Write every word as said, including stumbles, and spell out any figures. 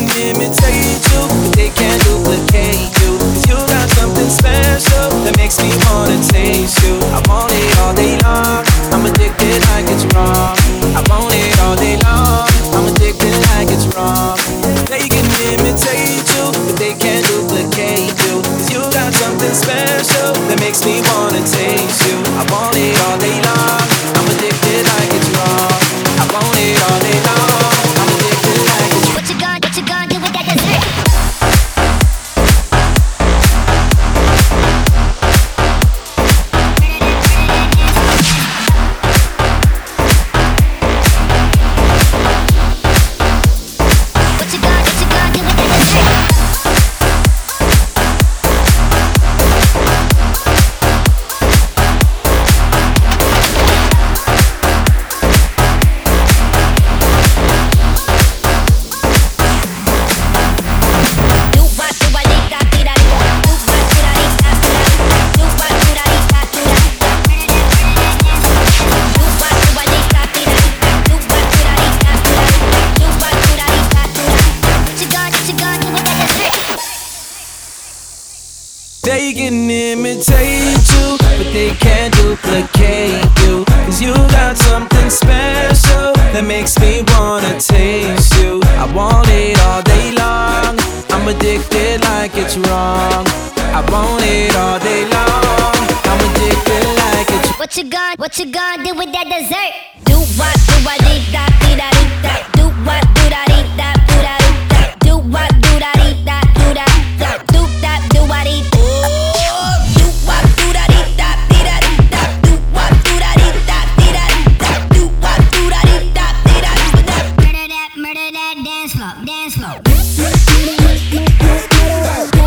imitate you, but they can't duplicate you. 'Cause you got something special that makes me wanna taste you. I want it all day long, I'm addicted like it's wrong. I want it all day long, I'm addicted like it's wrong. They can imitate you, but they can't duplicate you. 'Cause you got something special that makes me wanna taste you. I want it all day long, I'm addicted like it's wrong. I want it all day long, I'm addicted like it's wrong. What you gonna, what you gonna do with that dessert? They can imitate you, but they can't duplicate you. 'Cause you got something special that makes me wanna taste you. I want it all day long, I'm addicted like it's wrong. I want it all day long, I'm addicted like it's wrong. What you gonna, what you gonna do with that dessert? Do what, do what, dee da, dee da, dee da. Do what, do da, dee da, do da, dee da. Do what, do da, dee da, do da, da. Do that, do what, dee da. Do what, do da, dee da, dee da, dee da. Do what, do da, dee da, dee da, dee da. Do what, do da, dee da, dee da, dee da. Murder that, murder that dance floor, dance floor.